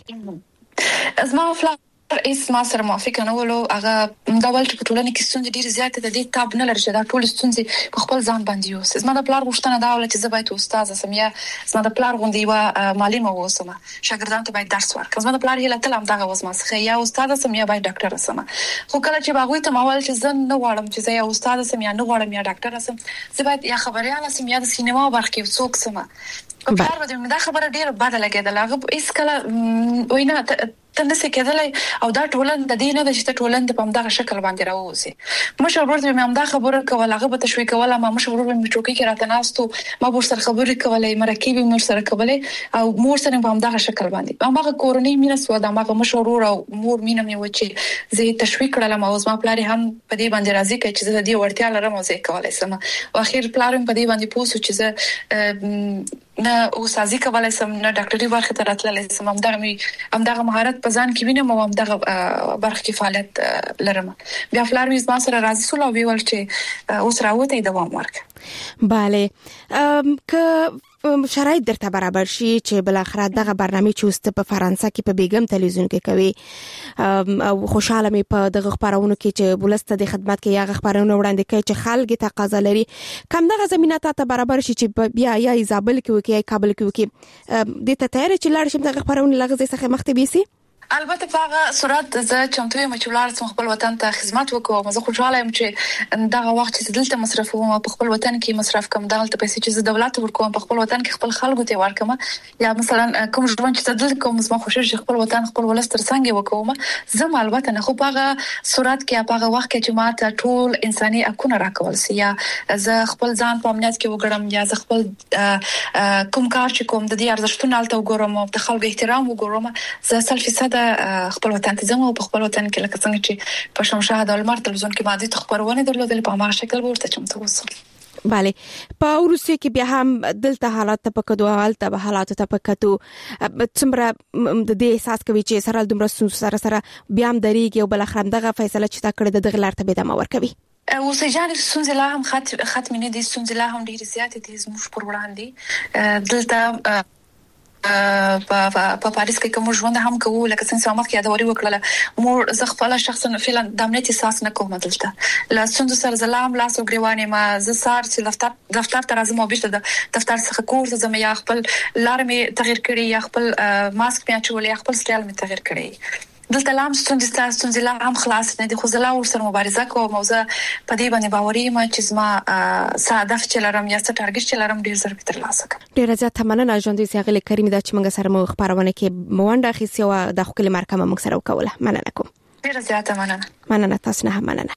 [SPEAKER 6] ودرېدل
[SPEAKER 19] ازما فلا اس ما سره موافقه نه ولو هغه دا ول چې په ټولنه کې ستونزې ډېر زیات دي د تاب نه لري چې دا ټول ستونزې په خپل ځان باندې یوس زما د پلار غوښتنه دا ول چې زه باید استاد سم یا زما د پلار غوندي و معلم اوسم شاګردانو ته باید درس ورکړم زما د پلار هیله تل هم دا وسمه څخه یا استاد سم یا باید ډاکټر سم خو کله چې باغوي ته ماول چې زه نه غواړم چې زه یا استاد سم یا نه غواړم یا ډاکټر سم زه باید یا خبريال سم یا د سینما برخه کې څوک سم په کار باندې دا خبره ډیره بده لګیدله هغه هیڅ کله وینا تنسي کېدلای او دا ټولن د دینه د چې ټولن په همدغه شکل باندې راوځي مشر ورته مې همدغه خبره کوله هغه به تشویق کوله ما مشر ورته مې ټوکی کې راته ناستو ما ور سره خبرې کولې مرکب مې سره کولې او مور سره په همدغه شکل باندې هغه کورنۍ مینه سو دا هغه مشر ور او مور مینه مې وچی زه تشویق کړل ما اوس ما پلار هم په دې باندې راضي کړ چې زه دې ورتیا لرم او زه کولای سم او اخر پلار په دې باندې پوسو چې زه نه او سازي کولای سم نه ډاکټري برخه ته راتللی سم همدغه مهارت په ځان کې وینم او همدغه برخه کې فعالیت لرم بیا فلار مې زما سره راضي سول او ویل چې اوس راوته دوام ورک
[SPEAKER 6] bale که شرایط درته برابر شي چې بل اخر دغه برنامه چې اوس په فرانسه کې په بیګم تلویزیون کې کوي او خوشاله مې په دغه خبرونو کې چې بولسته د خدمت کې یا خبرونه وړاندې کوي چې خلک تقاضا لري کم دغه زمينه ته برابر شي چې بیا یا ایزابل کې وکي یا کابل کې وکي د ته تیار چې لاړ شم دغه خبرونه لغزه څخه مخته بيسي
[SPEAKER 19] البته په هغه صورت زه چمتو یم چې ولر سم خپل وطن ته خدمت وکوم زه خوشاله یم چې دغه وخت چې دلته مصرف وم په خپل وطن کې مصرف کوم دغه پیسې چې زه دولت ورکوم په خپل وطن کې خپل خلکو ته ورکوم یا مثلا کوم ژوند چې دلته کوم زما خوشاله چې خپل وطن خپل ولستر څنګه وکوم زه البته نه خو په هغه صورت کې په هغه وخت کې چې ماته ټول انساني حقوق راکول سي یا زه خپل ځان په امنیت کې وګړم یا زه خپل کوم کار چې کوم د دې ارزښتونو الته وګورم او د خلکو احترام وګورم زه 100% خپل وطن ته ځم او په خپل وطن کې لکه څنګه چې په شمشاد او لمر تلویزیون کې باندې تخبرونه درلودل په هغه شکل ورته چمتو وسو
[SPEAKER 6] bale په روسیه کې بیا هم دلته حالات ته پکدو حالت به حالات ته پکتو څومره د دې احساس کوي چې سره دومره سره بیا هم درېږي او بل اخر دغه فیصله چې تا کړې د غلار ته به د مور کوي
[SPEAKER 19] او سجان ستونزې لا هم ختم نه دي ستونزې لا هم ډېر زیات دي زموږ پر وړاندې دلته په پاریس کې کوم ژوند هم کوو لکه څنګه سمات کې یادوري وکړه مور زه خپل شخصا فعلا د امنیت احساس نه کوم دلته لا څنګه سره زلام لاس او غریوانه ما زه سار چې دفتر ته راځم او بیرته د دفتر څخه کور ته ځم یا خپل لار مې تغیر کړی یا خپل ماسک مې اچول یا خپل سټایل مې تغیر کړی دلته لام ستونزې لا هم خلاص نه دي خو زه لا ورسره مبارزه کوم موضوع په دې باندې باوري یم چې زما هدف چې لرم یا څه ټارګټ چې لرم ډیر زر به ترلاسه کړم
[SPEAKER 6] ډیر زیات مننه ژوندۍ سیاغله کریم دا چې موږ سره مو خبرونه کې موانډه خېسي او د خپل مرکه موږ سره وکوله مننه کوم
[SPEAKER 19] ډیر زیات مننه
[SPEAKER 6] تاسو نه مننه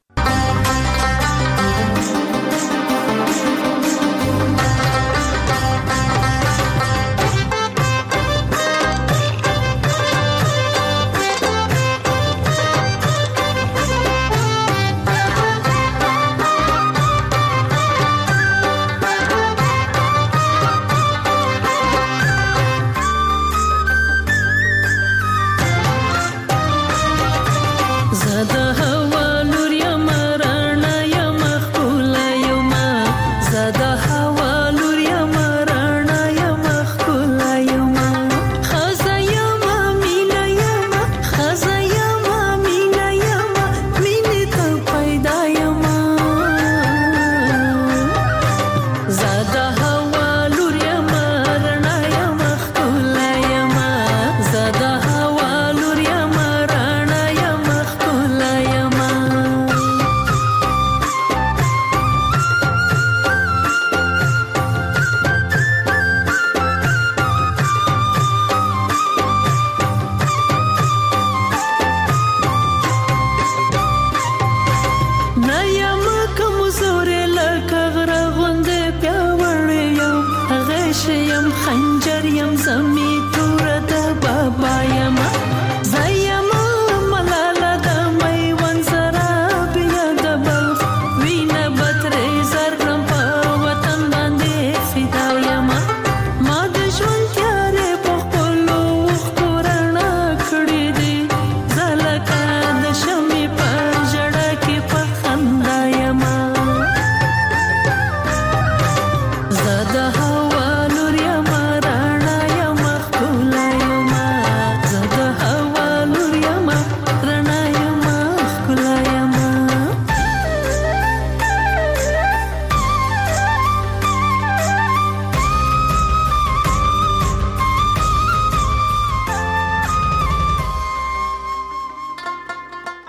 [SPEAKER 20] زه د